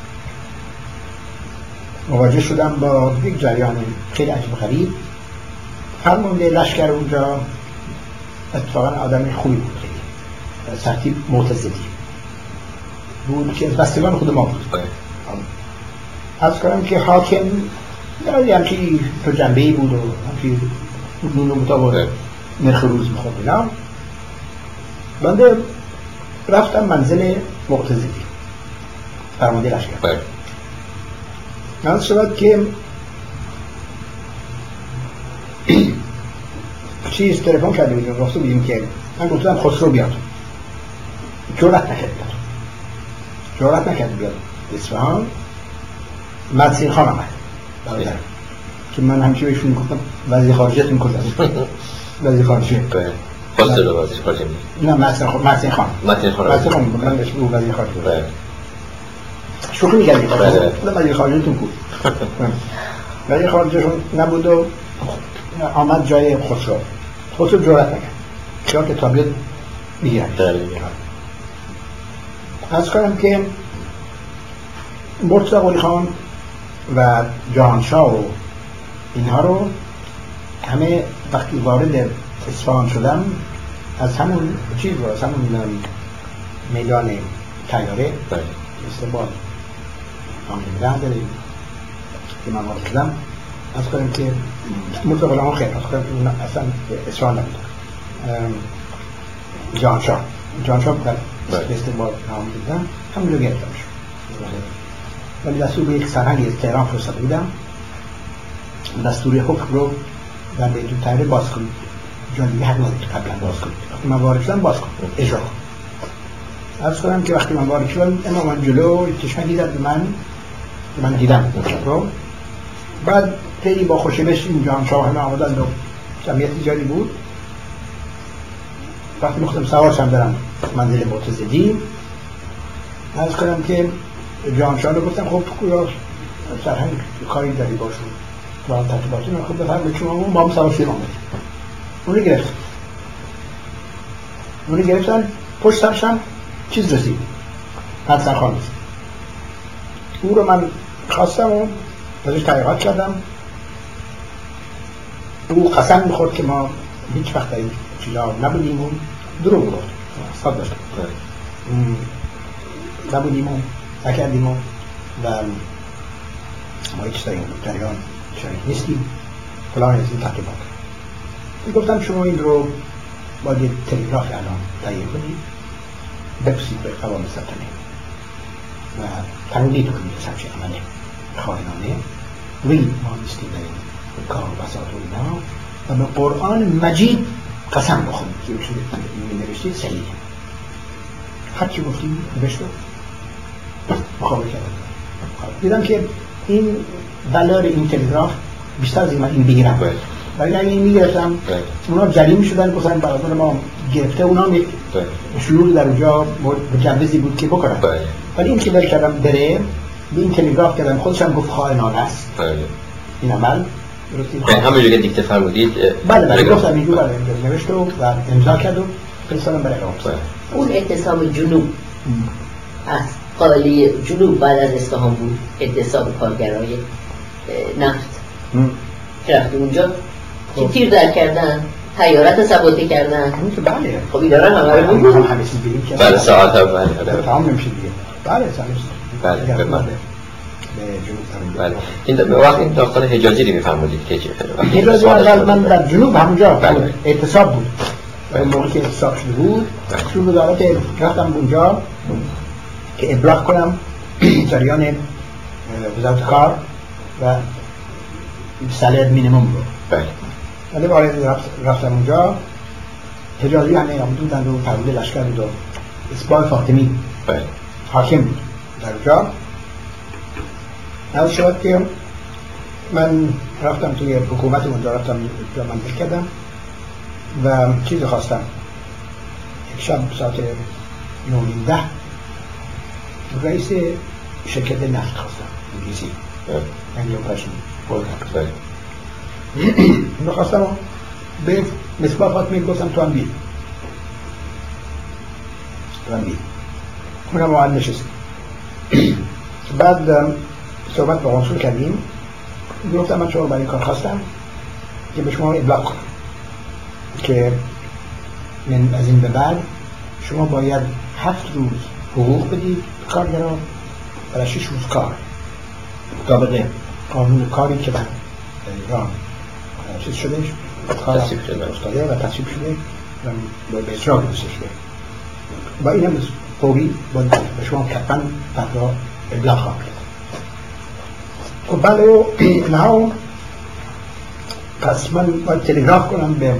مواجه شدم با یک جریان خیلی عجیب غریب فرمانده لشکر اونجا اتفاقا آدم خوبی بود خیلی سرتیپ معتزدی بود که از بستگان خود ما بود از کنم که حاکم داری همچی تو جنبهی بود و همچی نون و مطابق نرخ روز میخواد اینا بنده رفتم منزل معتزدی فرمانده لشکر از شد که چیز تلفن کرده بودیم راسته بودیم که من گفتم خسرو بیاد جرأت نکرد بیاد اصفهان مدسین خان آمد برادرم که من همیشه بهشون گفتم وزیر خارجیتون کجاست وزیر خارجیه خسرو وزیر خارجیه نه مدسین خان من بهش او وزیر خارجیه شوخی می‌کردیم وزیر خارجیتون بود وزیر خارجیشون نبود و آمد جای خسرو جرأت نکرد چرا که تا بیاد میگیرن از کنم که مرتضی قلی خان و جهانشاه و اینها رو همه وقتی وارد اصفهان شدم از همون چیز رو از همون میدان طیاره استقبال آمده داریم که من وارد شدم از کنم که مرتضی قلی خان خیلی از کنم اصلا اصفهان نبود جهانشاه در استقبال آمده همون رو گرفتم شد ولی دستور به یک سرهنگی از تهران فرستاده بودم دستور حکم رو در بیتون طیاره باز کنید جان دیگه حق ندید قبلا باز کنید وقتی من وارد شدم باز کنید اجرا عرض کنم که وقتی من وارد شدم اما من جلو چشمه دیدم به من دیدم بعد خیلی با خوشبش این جهانشاه همه آمدند و جمعیت زیادی بود وقتی می‌خواستم سوار شم برم منزل معتزدی عرض کنم که جهانشاه رو گفتم خب سرهنگ کاری داری باشون و هم ترتیباتی من خب بفرم به شما با هم سوار شدیم آمدیم اونو گرفتن پشت سرشم چیز رسید، سرخان رسید. او رو من خواستم و ازش تحقیقات کردم. او قسم میخورد که ما هیچ وقت این چیزا نبودیم و دروغ گفت، اصلا داشتم نبودیم و نکردیم و ما هیچ در این جریان شریک نیستیم فلان از این تحقیقات. گفتم شما این رو باید یک تلگراف الان تهیه کنید، بپرسید به قوام سلطنه و تنبیه کنید از همچه عمل خائنانه وی ما نیستیم در این کار و بساط و اینا و به قرآن مجید قسم بخونید که این نوشتید صحیحه. هرچی گفتیم نوشت رو مخابره کردم. دیدم که این ولار این تلگراف بیشتر از این بگیرم، ولی اگه این میگرفتم اونا جریم شدن گفتن برادر ما گرفته، اونا هم یک شروع در اونجا مجوزی بود که بکنن، ولی این که بل کردم بره به این تلگراف کردم خودش هم گفت خائنانه است این عمل. همونجور که دیکته فرمودید بله گفتم اینجور نوشت و امضا کرد و فرستادم برای اقامت. اون اعتصام جنوب از قالی جنوب بعد از اصفهان بود، اعتصام کارگرای نفت که رفت اونجا که تیر در کردن، تیارت سبوته کردن. بله خب این دارن همه رو بگیم همه چیز بگیم که بله ساعت هم بله تمام نمیشه دیگه. بله بله این وقت این داستان حجازی رو میفرمودید که حجازی من در جنوب همونجا اعتصاب بود و موقعی که اعتصاب شده بود شروع دارد رفتم اونجا که ابلاغ کنم جریان وزارت کار و سالر مینیمم رو. ولی وارد رفتم اونجا حجازی همه بودند و فرمانده لشکر بود و اصباح فاطمی حاکم بود در اونجا. از شد که من رفتم توی حکومت اونجا رفتم منزل کردم و چیزی خواستم. یک شب ساعت 9:10 رئیس شرکت نفت خواستم انگلیسی انگلیو پشن بولگم اونو خواستم به مصباح فاطمی گفتم تو هم بید اونم واقعا نشست. بعد صحبت با قنصل کردیم، گفتم من شما برای کار خواستم که به شما ابلاغ کنم که من از این به بعد شما باید 7 روز حقوق بدید کارگران برای 6 روز کار مطابق قانون کاری که در ایران چیز شده تصویب شده و تصویب شده و به اجرا گذاشته شده و این هم فوری باید به شما کتباً فردا ابلاغ خواهم کرد. خب بله اینها پس من باید تلگراف کنم به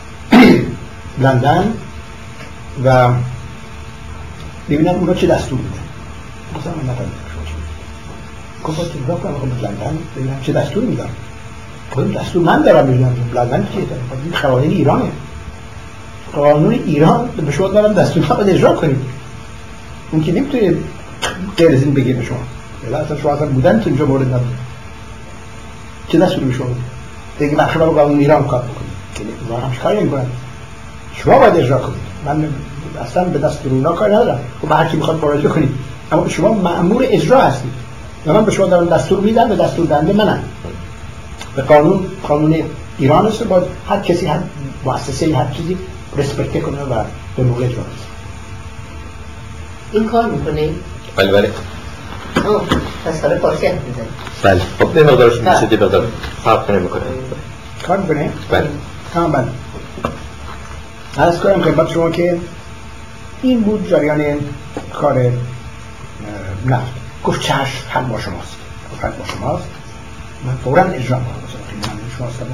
لندن و ببینم اونا چه دستور میدن. مثلا من نفهمیدم شما چی میدن. گفت باید تلگراف کنم به لندن ببینم چه دستور میدن. خب دستور من دارم ببینم لندن چیه دارم. این قوانین ایرانه. قانون ایران به شما دارم دستور باید اجرا کنید. اون که نمیتونه غیر از این بگه به شما. اصلا شما اصلا بودن تو اینجا مورد نبود. چه دستوری به شما بود؟ دیگه مخشبه با قانون ایران کار بکنید که ایران همش کاری نمی کنند. شما باید اجرا کنید. من اصلا به دستور اونا کار ندارم. خب هر کی میخواد مراجعه کنید. اما شما مأمور اجرا هستید. و من به شما دارم دستور میدم و دستور دهنده منم. به قانون ایران است باید هر کسی هر مؤسسه هر چیزی رسپکت کنه و به موقع اجرا کنه. این کار میکنه؟ بله پس حالا فارسی هم میزنی؟ بله خب به مقدارش میشه به مقدار فرق نمیکنه. کار میکنه؟ بله بله. عرض کنم خدمت شما که این بود جریان کار نفت. گفت چشم حل با شماست. گفت حل با شماست. من فوراً اجرا کنم. من شما سلام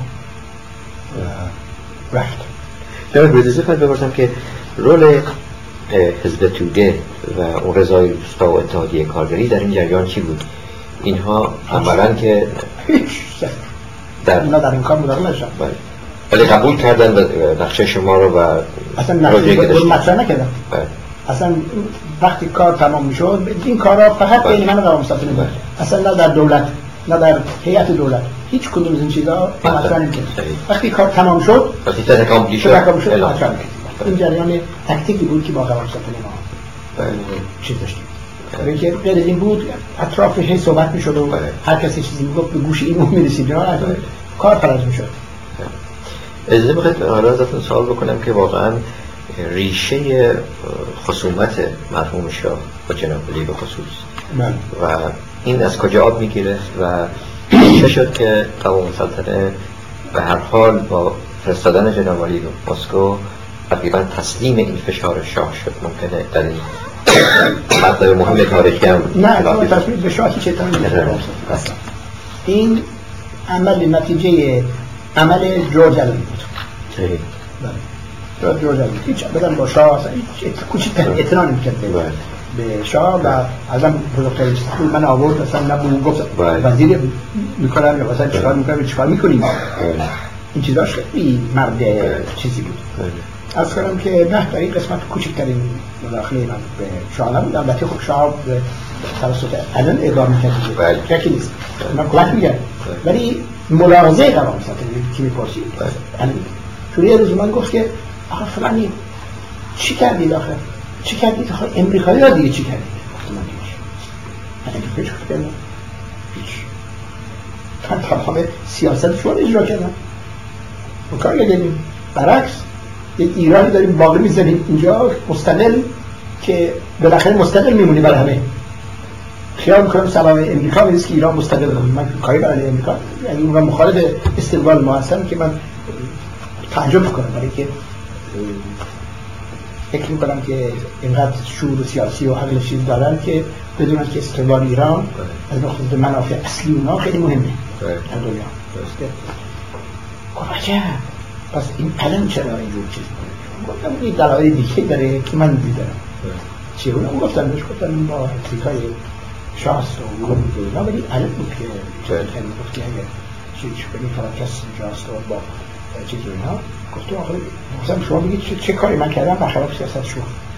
رفت. جناب بریزی خواهد بپرسم که رول حزب توده و اون رضای روستا و اتحادیه کارگری در این جریان چی بود؟ اینها اولا که اینا در این کار مداخله نشدن ولی قبول کردن نقشه شما رو و اصلا نقشه مطرح نکردن. اصلا وقتی کار تمام میشد این کارا فقط بین من و قوام سلطنه بود. اصلا نه در دولت نه در هیئت دولت هیچ کدوم از این چیزا مطرح نمی‌کرد. وقتی کار تمام شد وقتی تکامل شد این جریان تکتیکی بود که با قوام سلطنه ما چیز داشتیم. اینکه غیر از این بود اطراف هی صحبت میشد و هر کسی چیزی میگفت به گوش این اون میرسید، کار فرض میشد. اجازه بخواید حالا ازتون سوال بکنم که واقعا ریشه خصومت مرحوم شاه با جناب ولی به خصوص و این از کجا آب میگیره و چه شد که قوام سلطنه به هر حال با فرستادن جناب ولی به مسکو تقریبا تسلیم این فشار شاه شد؟ ممکنه در این مطلب مهم تاریخی هم نه تصمیم به شاه هیچ اتهامی نیست. این عمل نتیجه عمل جورج آلن بود. جورج آلن هیچ بدن با شاه کوچکترین اعتنا نمی‌کرد به شاه و ازم بزرگترین بود. من آورد مثلا نبود گفت وزیر میکنم یا مثلا چیکار میکنم چیکار میکنیم، این چیزاش خیلی مرد چیزی بود. از کنم که نه در این قسمت کوچکترین مداخله من به شاه نبود. البته خب شاه توسط آلن اعلام می‌کرد شکی نیست، من کمک می‌کرد، ولی ملاحظه قوام سلطنه که می‌پرسید آلن چون یه روز من گفت که آخه فلانی چی کردید آخه چی کردید آخه امریکایی‌ها دیگه چی کردید؟ گفتم من هیچ کردم هیچ تمام سیاست شما اجرا کردم و کار نگردیم. برعکس یک ایرانی داریم باقی میزنیم اینجا مستقل که بالاخره مستقل میمونی برای همه. خیال میکنم سلام امریکا نیست که ایران مستقل بمونه. من کاری برای امریکا یعنی من مخالف استقلال ما هستم که من تعجب میکنم برای که فکر میکنم که اینقدر شعور سیاسی و عقل چیز دارن که بدونن که استقلال ایران از نقطه منافع اصلی اونا خیلی مهمه در دنیا. درسته؟ عجب پس این آلن چرا اینجور چیز میکنه؟ گفتم این دلایل دیگه داره که من دیدم. چیه اونم گفتم بهش گفتم با افریقای شاست و گفت اینا ولی آلن بود که چند گفت که اگر چیزی کنی فقط کسی جاست و با چیز و اینا گفتم آخه شما بگید چه کاری من کردم برخلاف سیاست شما